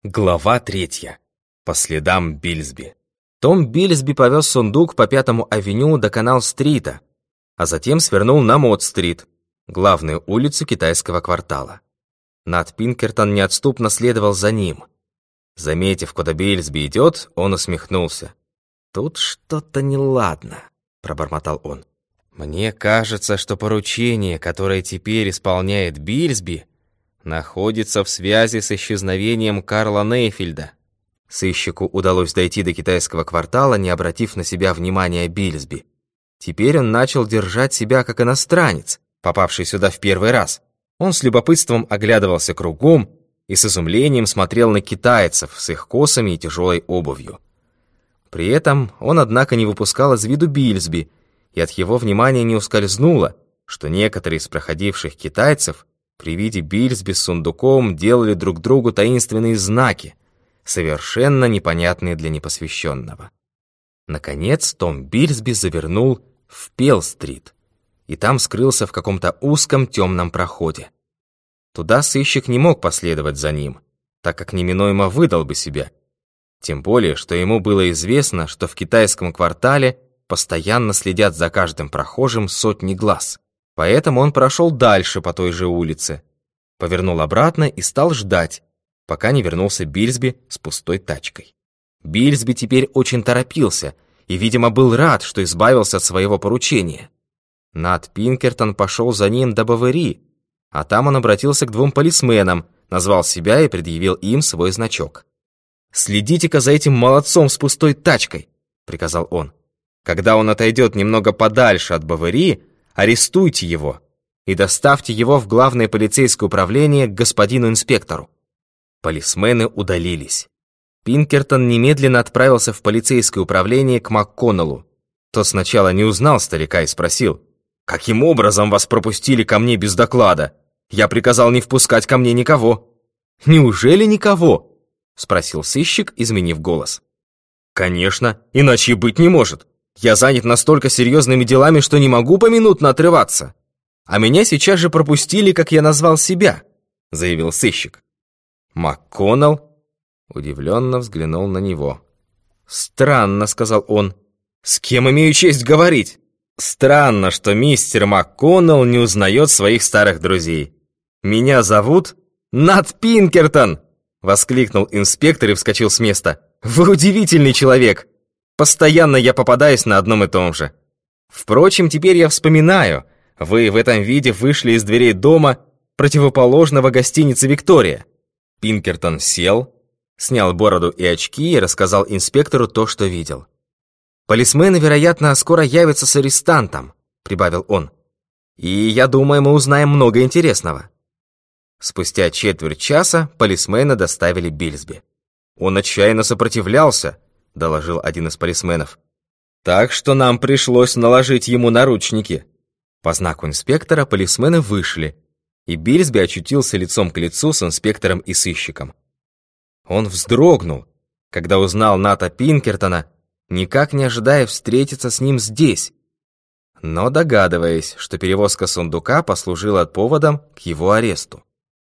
Глава 3. По следам Бильсби. Том Бильсби повез сундук по 5-му авеню до Канал-стрита, а затем свернул на Мод-стрит, главную улицу китайского квартала. Нат Пинкертон неотступно следовал за ним. Заметив, куда Бильсби идет, он усмехнулся. «Тут что-то неладно», — пробормотал он. «Мне кажется, что поручение, которое теперь исполняет Бильсби, находится в связи с исчезновением Карла Нейфельда». Сыщику удалось дойти до китайского квартала, не обратив на себя внимания Бильсби. Теперь он начал держать себя как иностранец, попавший сюда в первый раз. Он с любопытством оглядывался кругом и с изумлением смотрел на китайцев с их косами и тяжелой обувью. При этом он, однако, не выпускал из виду Бильсби, и от его внимания не ускользнуло, что некоторые из проходивших китайцев при виде Бильсби с сундуком делали друг другу таинственные знаки, совершенно непонятные для непосвященного. Наконец Том Бильсби завернул в Пелл-стрит, и там скрылся в каком-то узком темном проходе. Туда сыщик не мог последовать за ним, так как неминуемо выдал бы себя. Тем более, что ему было известно, что в китайском квартале постоянно следят за каждым прохожим сотни глаз. Поэтому он прошел дальше по той же улице, повернул обратно и стал ждать, пока не вернулся Бильсби с пустой тачкой. Бильсби теперь очень торопился и, видимо, был рад, что избавился от своего поручения. Нат Пинкертон пошел за ним до Бовери, а там он обратился к 2 полисменам, назвал себя и предъявил им свой значок. «Следите-ка за этим молодцом с пустой тачкой», — приказал он. «Когда он отойдет немного подальше от Бовери, арестуйте его и доставьте его в главное полицейское управление к господину инспектору». Полисмены удалились. Пинкертон немедленно отправился в полицейское управление к МакКоннеллу. Тот сначала не узнал старика и спросил: «Каким образом вас пропустили ко мне без доклада? Я приказал не впускать ко мне никого». «Неужели никого?» — спросил сыщик, изменив голос. «Конечно, иначе и быть не может. Я занят настолько серьезными делами, что не могу поминутно отрываться. А меня сейчас же пропустили, как я назвал себя», — заявил сыщик. МакКоннелл удивленно взглянул на него. «Странно», — сказал он. «С кем имею честь говорить?» «Странно, что мистер МакКоннелл не узнает своих старых друзей. Меня зовут Нат Пинкертон!» — воскликнул инспектор и вскочил с места. «Вы удивительный человек! Постоянно я попадаюсь на одном и том же. Впрочем, теперь я вспоминаю, вы в этом виде вышли из дверей дома, противоположного гостинице «Виктория». Пинкертон сел, снял бороду и очки и рассказал инспектору то, что видел. «Полисмены, вероятно, скоро явятся с арестантом», — прибавил он. «И я думаю, мы узнаем много интересного». Спустя четверть часа полисмены доставили Бильсби. «Он отчаянно сопротивлялся», — доложил один из полисменов. «Так что нам пришлось наложить ему наручники». По знаку инспектора полисмены вышли, и Бильсби очутился лицом к лицу с инспектором и сыщиком. Он вздрогнул, когда узнал Ната Пинкертона, никак не ожидая встретиться с ним здесь, но догадываясь, что перевозка сундука послужила поводом к его аресту.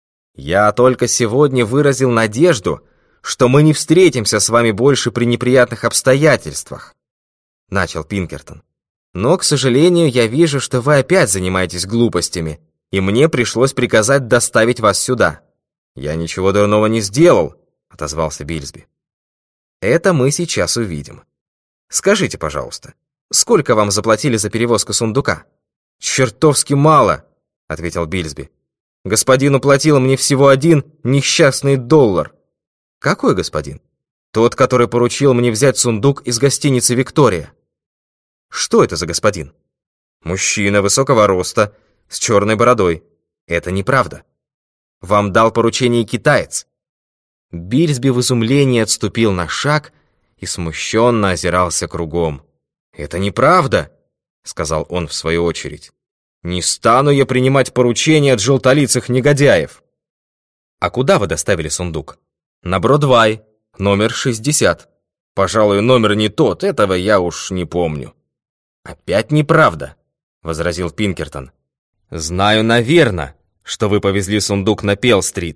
«Я только сегодня выразил надежду, что мы не встретимся с вами больше при неприятных обстоятельствах», — начал Пинкертон. «Но, к сожалению, я вижу, что вы опять занимаетесь глупостями, и мне пришлось приказать доставить вас сюда». «Я ничего дурного не сделал», — отозвался Бильсби. «Это мы сейчас увидим. Скажите, пожалуйста, сколько вам заплатили за перевозку сундука?» «Чертовски мало», — ответил Бильсби. «Господин уплатил мне всего $1 несчастный доллар». «Какой господин?» «Тот, который поручил мне взять сундук из гостиницы «Виктория». «Что это за господин?» «Мужчина высокого роста, с черной бородой». «Это неправда. Вам дал поручение китаец». Бильсби в изумлении отступил на шаг и смущенно озирался кругом. «Это неправда», — сказал он в свою очередь. «Не стану я принимать поручения от желтолицых негодяев». «А куда вы доставили сундук?» «На Бродвай, номер 60. Пожалуй, номер не тот, этого я уж не помню». «Опять неправда», — возразил Пинкертон. «Знаю, наверное, что вы повезли сундук на Пелл-стрит.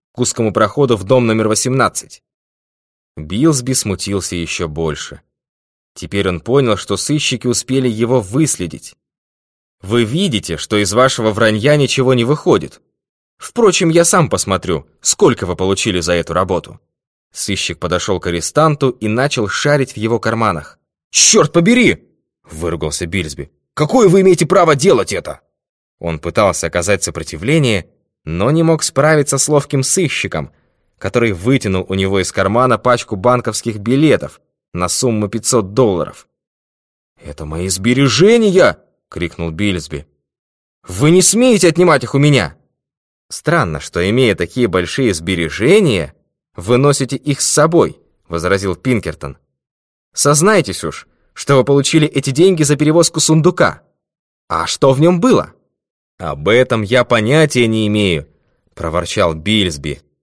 к узкому проходу в дом номер 18. Билсби смутился еще больше. Теперь он понял, что сыщики успели его выследить. «Вы видите, что из вашего вранья ничего не выходит. Впрочем, я сам посмотрю, сколько вы получили за эту работу». Сыщик подошел к арестанту и начал шарить в его карманах. «Черт побери!» — выругался Билсби. «Какое вы имеете право делать это?» Он пытался оказать сопротивление, но не мог справиться с ловким сыщиком, который вытянул у него из кармана пачку банковских билетов на сумму $500. «Это мои сбережения!» — крикнул Билсби. «Вы не смеете отнимать их у меня!» «Странно, что, имея такие большие сбережения, вы носите их с собой», — возразил Пинкертон. «Сознайтесь уж, что вы получили эти деньги за перевозку сундука. А что в нем было?» «Об этом я понятия не имею», — проворчал Билсби.